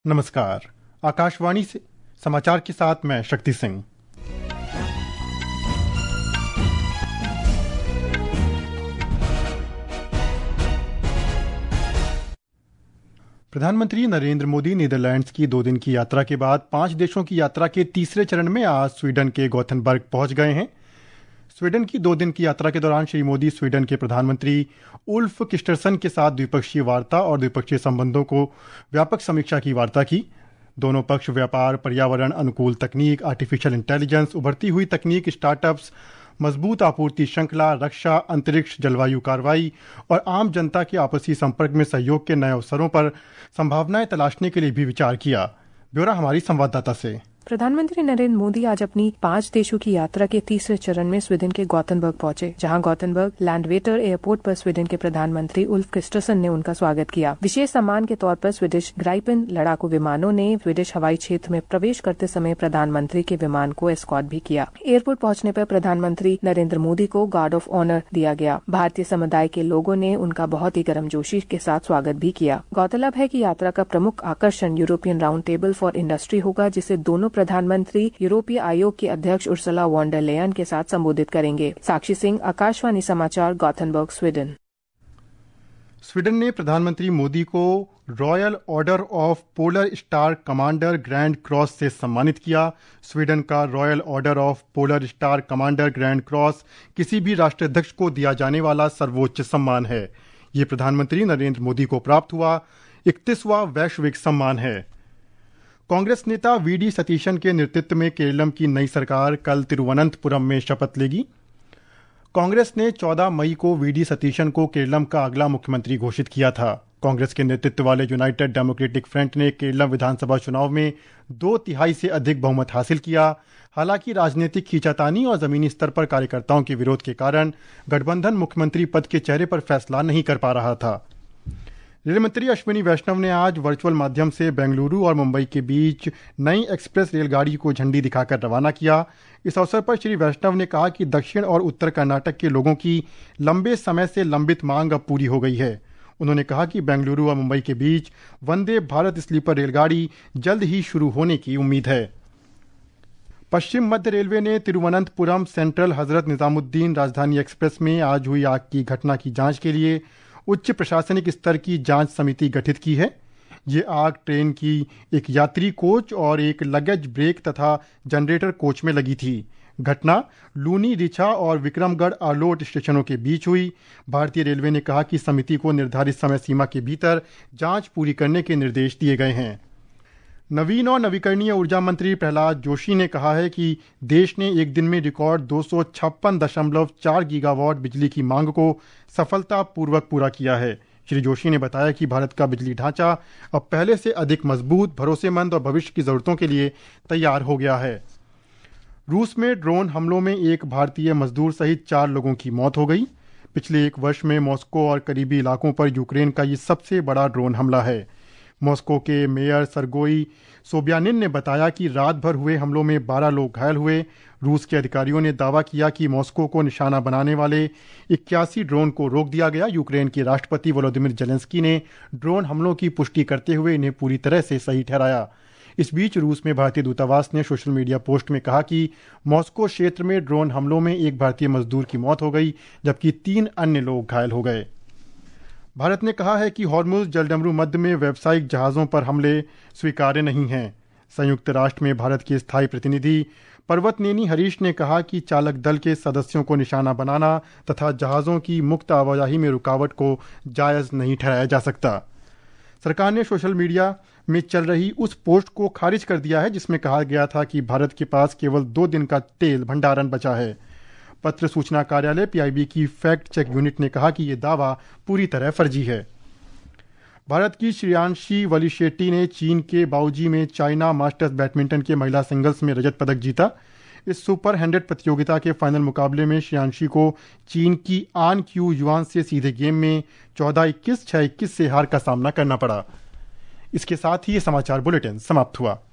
नमस्कार। आकाशवाणी से समाचार के साथ मैं शक्ति सिंह। प्रधानमंत्री नरेंद्र मोदी नीदरलैंड्स की 2 दिन की यात्रा के बाद 5 देशों की यात्रा के तीसरे चरण में आज स्वीडन के गोथेनबर्ग पहुंच गए हैं। स्वीडन की 2 दिन की यात्रा के दौरान श्री मोदी स्वीडन के प्रधानमंत्री उल्फ क्रिस्टरसन के साथ द्विपक्षीय वार्ता और द्विपक्षीय संबंधों को व्यापक समीक्षा की वार्ता की। दोनों पक्ष व्यापार, पर्यावरण अनुकूल तकनीक, आर्टिफिशियल इंटेलिजेंस, उभरती हुई तकनीक, स्टार्टअप्स, मजबूत आपूर्ति श्रृंखला, रक्षा, अंतरिक्ष, जलवायु कार्रवाई और आम जनता के आपसी संपर्क में सहयोग के नए अवसरों पर संभावनाएं तलाशने के लिए भी विचार किया। ब्यौरा हमारी संवाददाता से। प्रधानमंत्री नरेंद्र मोदी आज अपनी 5 देशों की यात्रा के तीसरे चरण में स्वीडन के गोथेनबर्ग पहुंचे, जहां गोथेनबर्ग लैंडवेटर एयरपोर्ट पर स्वीडन के प्रधानमंत्री उल्फ क्रिस्टरसन ने उनका स्वागत किया। विशेष सम्मान के तौर पर स्वीडिश ग्राइपेन लड़ाकू विमानों ने स्वीडिश हवाई क्षेत्र में प्रवेश करते समय प्रधानमंत्री के विमान को एस्कॉर्ट भी किया। एयरपोर्ट पहुंचने पर प्रधानमंत्री नरेंद्र मोदी को गार्ड ऑफ ऑनर दिया गया। भारतीय समुदाय के लोगों ने उनका बहुत ही गर्मजोशी के साथ स्वागत भी किया। गौरतलब है कि यात्रा का प्रमुख आकर्षण European round table for industry होगा, जिसे दोनों प्रधानमंत्री यूरोपीय आयोग की अध्यक्ष उर्सुला वॉन डर लेयन के साथ संबोधित करेंगे। साक्षी सिंह, आकाशवाणी समाचार, गोथेनबर्ग, स्वीडन। स्वीडन ने प्रधानमंत्री मोदी को Royal Order of Polar Star Commander Grand Cross से सम्मानित किया। स्वीडन का Royal Order of Polar Star Commander Grand Cross किसी भी राष्ट्राध्यक्ष को दिया जाने वाला सर्वोच्च सम्मान है। ये प्रधानमंत्री नरेंद्र मोदी को प्राप्त हुआ 31वां वैश्विक सम्मान है। कांग्रेस नेता वीडी सतीशन के नेतृत्व में केरलम की नई सरकार कल तिरुवनंतपुरम में शपथ लेगी। कांग्रेस ने 14 मई को वीडी सतीशन को केरलम का अगला मुख्यमंत्री घोषित किया था। कांग्रेस के नेतृत्व वाले यूनाइटेड डेमोक्रेटिक फ्रंट ने केरलम विधानसभा चुनाव में 2/3 से अधिक बहुमत हासिल किया। हालांकि राजनीतिक खींचातानी और जमीनी स्तर पर कार्यकर्ताओं के विरोध के कारण गठबंधन मुख्यमंत्री पद के चेहरे पर फैसला नहीं कर पा रहा था। रेल मंत्री अश्विनी वैष्णव ने आज वर्चुअल माध्यम से बेंगलुरु और मुंबई के बीच नई एक्सप्रेस रेलगाड़ी को झंडी दिखाकर रवाना किया। इस अवसर पर श्री वैष्णव ने कहा कि दक्षिण और उत्तर कर्नाटक के लोगों की लंबे समय से लंबित मांग अब पूरी हो गई है। उन्होंने कहा कि बेंगलुरु और मुंबई के बीच वंदे भारत स्लीपर रेलगाड़ी जल्द ही शुरू होने की उम्मीद है। पश्चिम मध्य रेलवे ने तिरुवनंतपुरम सेंट्रल हजरत निजामुद्दीन राजधानी एक्सप्रेस में आज हुई आग की घटना की जांच के लिए उच्च प्रशासनिक स्तर की जांच समिति गठित की है। ये आग ट्रेन की एक यात्री कोच और एक लगेज ब्रेक तथा जनरेटर कोच में लगी थी। घटना लूनी रिछा और विक्रमगढ़ आलोट स्टेशनों के बीच हुई। भारतीय रेलवे ने कहा कि समिति को निर्धारित समय सीमा के भीतर जांच पूरी करने के निर्देश दिए गए हैं। नवीन और नवीकरणीय ऊर्जा मंत्री प्रहलाद जोशी ने कहा है कि देश ने एक दिन में रिकॉर्ड 256.4 गीगावाट बिजली की मांग को सफलतापूर्वक पूरा किया है। श्री जोशी ने बताया कि भारत का बिजली ढांचा अब पहले से अधिक मजबूत, भरोसेमंद और भविष्य की जरूरतों के लिए तैयार हो गया है। रूस में ड्रोन हमलों में एक भारतीय मजदूर सहित 4 लोगों की मौत हो गई। पिछले 1 वर्ष में मॉस्को और करीबी इलाकों पर यूक्रेन का ये सबसे बड़ा ड्रोन हमला है। मॉस्को के मेयर सरगोई सोब्यानिन ने बताया कि रात भर हुए हमलों में 12 लोग घायल हुए। रूस के अधिकारियों ने दावा किया कि मॉस्को को निशाना बनाने वाले 81 ड्रोन को रोक दिया गया। यूक्रेन के राष्ट्रपति वोलोदिमिर जेलेंस्की ने ड्रोन हमलों की पुष्टि करते हुए इन्हें पूरी तरह से सही ठहराया। इस बीच रूस में भारतीय दूतावास ने सोशल मीडिया पोस्ट में कहा कि मॉस्को क्षेत्र में ड्रोन हमलों में एक भारतीय मजदूर की मौत हो गई, जबकि 3 अन्य लोग घायल हो गए। भारत ने कहा है कि हॉर्मुज जलडमरू मध्य में व्यावसायिक जहाज़ों पर हमले स्वीकार्य नहीं हैं। संयुक्त राष्ट्र में भारत के स्थायी प्रतिनिधि पर्वतनेनी हरीश ने कहा कि चालक दल के सदस्यों को निशाना बनाना तथा जहाज़ों की मुक्त आवाजाही में रुकावट को जायज़ नहीं ठहराया जा सकता। सरकार ने सोशल मीडिया में चल रही उस पोस्ट को खारिज कर दिया है जिसमें कहा गया था कि भारत के पास केवल 2 दिन का तेल भंडारण बचा है। पत्र सूचना कार्यालय PIB की फैक्ट चेक यूनिट ने कहा कि यह दावा पूरी तरह फर्जी है। भारत की श्रेयांशी वलिशेट्टी ने चीन के बाओजी में चाइना मास्टर्स बैडमिंटन के महिला सिंगल्स में रजत पदक जीता। इस सुपर 100 प्रतियोगिता के फाइनल मुकाबले में श्रेयांशी को चीन की आन क्यू युआन से सीधे गेम में 14-21, 6-21 से हार का सामना करना पड़ा। इसके साथ ही ये समाचार बुलेटिन समाप्त हुआ।